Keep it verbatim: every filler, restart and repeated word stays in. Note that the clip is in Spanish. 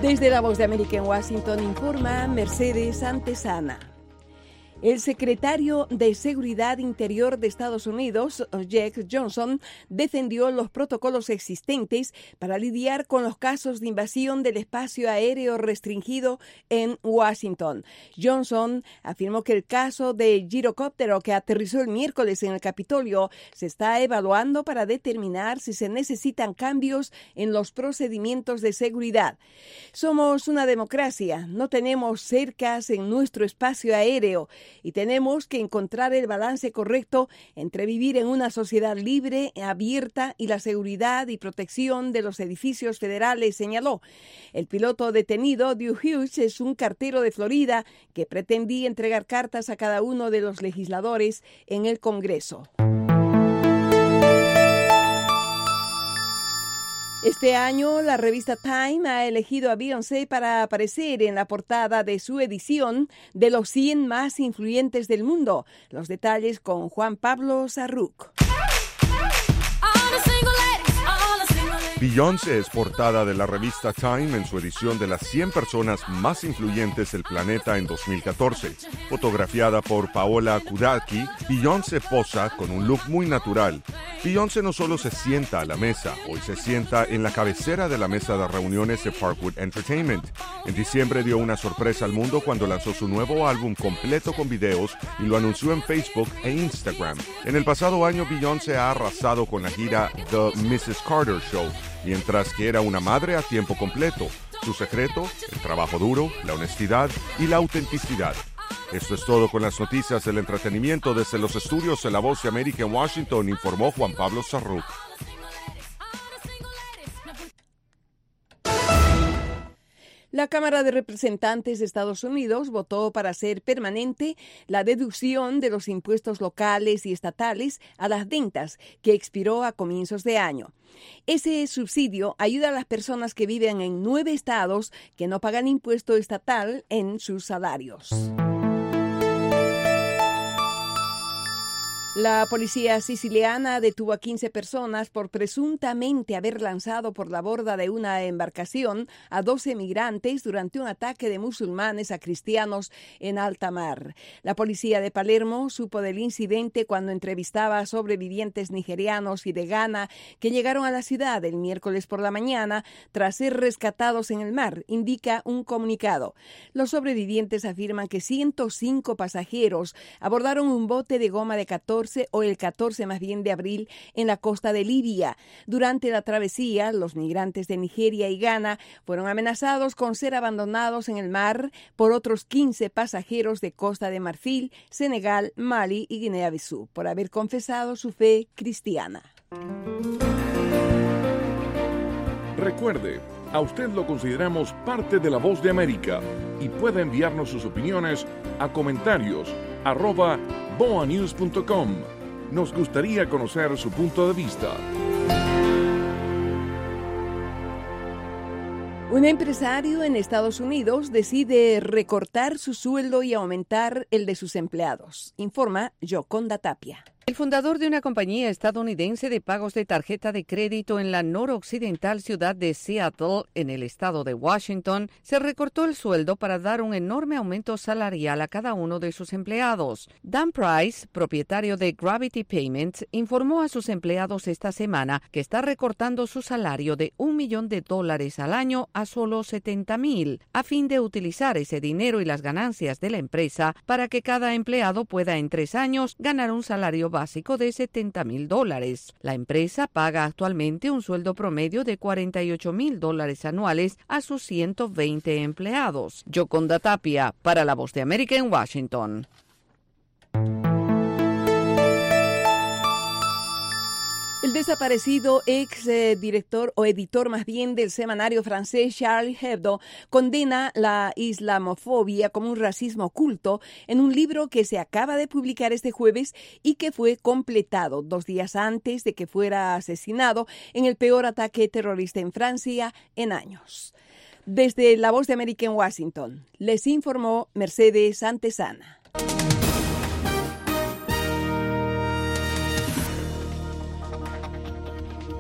Desde la Voz de América en Washington informa Mercedes Antesana. El secretario de Seguridad Interior de Estados Unidos, Jake Johnson, defendió los protocolos existentes para lidiar con los casos de invasión del espacio aéreo restringido en Washington. Johnson afirmó que el caso del girocóptero que aterrizó el miércoles en el Capitolio se está evaluando para determinar si se necesitan cambios en los procedimientos de seguridad. Somos una democracia, no tenemos cercas en nuestro espacio aéreo y tenemos que encontrar el balance correcto entre vivir en una sociedad libre, abierta y la seguridad y protección de los edificios federales, señaló. El piloto detenido, Drew Hughes, es un cartero de Florida que pretendía entregar cartas a cada uno de los legisladores en el Congreso. Este año, la revista Time ha elegido a Beyoncé para aparecer en la portada de su edición de los cien más influyentes del mundo. Los detalles con Juan Pablo Sarruc. Beyoncé es portada de la revista Time en su edición de las cien personas más influyentes del planeta en dos mil catorce. Fotografiada por Paola Kudaki, Beyoncé posa con un look muy natural. Beyoncé no solo se sienta a la mesa, hoy se sienta en la cabecera de la mesa de reuniones de Parkwood Entertainment. En diciembre dio una sorpresa al mundo cuando lanzó su nuevo álbum completo con videos y lo anunció en Facebook e Instagram. En el pasado año, Beyoncé ha arrasado con la gira The missus Carter Show, mientras que era una madre a tiempo completo. Su secreto, el trabajo duro, la honestidad y la autenticidad. Esto es todo con las noticias del entretenimiento desde los estudios de La Voz de América en Washington, informó Juan Pablo Sarruc. La Cámara de Representantes de Estados Unidos votó para hacer permanente la deducción de los impuestos locales y estatales a las rentas, que expiró a comienzos de año. Ese subsidio ayuda a las personas que viven en nueve estados que no pagan impuesto estatal en sus salarios. La policía siciliana detuvo a quince personas por presuntamente haber lanzado por la borda de una embarcación a doce migrantes durante un ataque de musulmanes a cristianos en alta mar. La policía de Palermo supo del incidente cuando entrevistaba a sobrevivientes nigerianos y de Ghana que llegaron a la ciudad el miércoles por la mañana tras ser rescatados en el mar, indica un comunicado. Los sobrevivientes afirman que ciento cinco pasajeros abordaron un bote de goma de catorce o el catorce más bien de abril en la costa de Libia. Durante la travesía, los migrantes de Nigeria y Ghana fueron amenazados con ser abandonados en el mar por otros quince pasajeros de Costa de Marfil, Senegal, Mali y Guinea-Bissau por haber confesado su fe cristiana. Recuerde, a usted lo consideramos parte de La Voz de América y puede enviarnos sus opiniones a comentarios arroba boa news punto com. Nos gustaría conocer su punto de vista. Un empresario en Estados Unidos decide recortar su sueldo y aumentar el de sus empleados, informa Yoconda Tapia. El fundador de una compañía estadounidense de pagos de tarjeta de crédito en la noroccidental ciudad de Seattle, en el estado de Washington, se recortó el sueldo para dar un enorme aumento salarial a cada uno de sus empleados. Dan Price, propietario de Gravity Payments, informó a sus empleados esta semana que está recortando su salario de un millón de dólares al año a solo setenta mil, a fin de utilizar ese dinero y las ganancias de la empresa para que cada empleado pueda en tres años ganar un salario básico de setenta mil dólares. La empresa paga actualmente un sueldo promedio de cuarenta y ocho mil dólares anuales a sus ciento veinte empleados. Yoconda Tapia, para La Voz de América en Washington. El desaparecido ex eh, director o editor más bien del semanario francés Charlie Hebdo condena la islamofobia como un racismo oculto en un libro que se acaba de publicar este jueves y que fue completado dos días antes de que fuera asesinado en el peor ataque terrorista en Francia en años. Desde La Voz de América en Washington, les informó Mercedes Antesana.